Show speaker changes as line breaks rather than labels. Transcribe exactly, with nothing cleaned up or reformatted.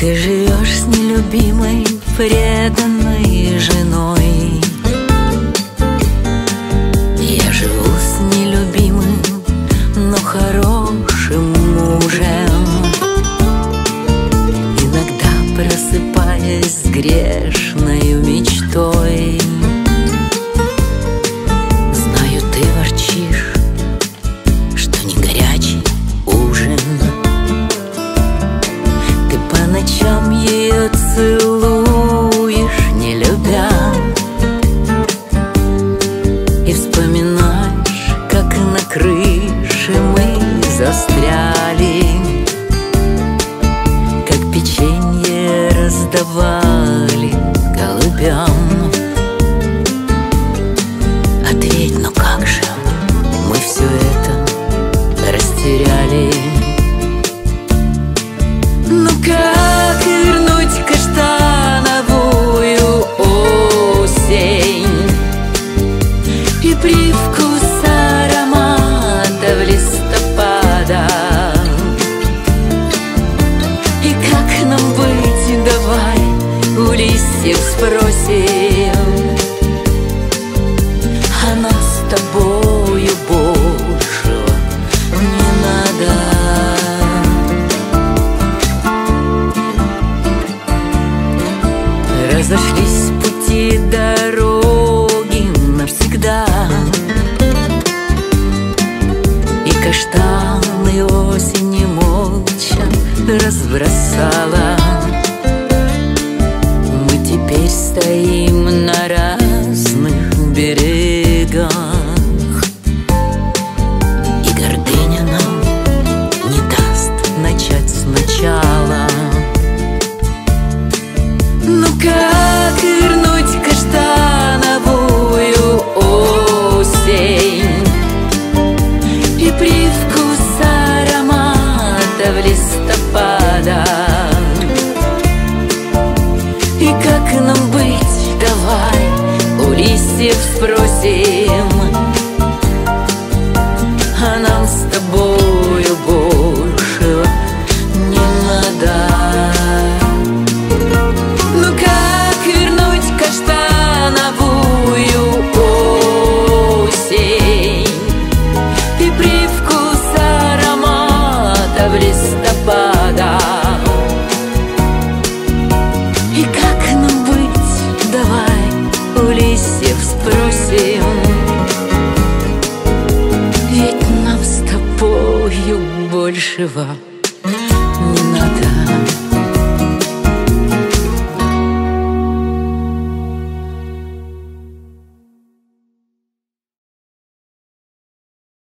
Ты живешь с нелюбимой, преданной женой. Я живу с нелюбимым, но хорошим мужем. Иногда просыпаясь с грешной мечтой, знаю, ты ворчишь, что не горячий ужин. Ты по ночам ее целуешь, не любя, и вспоминаешь, как на крыше мы застряли, как печенье раздавали голубям. Ответь, ну как же мы все это растеряли? Ну как вернуть каштановую осень и привкус ароматов листопада? И как нам быть, давай у листьев спросим, а нас с тобою большего не надо. Разошлись пути дороги навсегда, и каштаны осени молча разбросала. Мы теперь стоим на разных берегах, и гордыня нам не даст начать сначала. Ну как вернуть каштановую осень и привкус ароматов листопада? И как нам быть, давай у листьев спросим, а нам с тобою большего не надо. Листопада. И как нам быть, давай у листьев спросим, ведь нам с тобою большего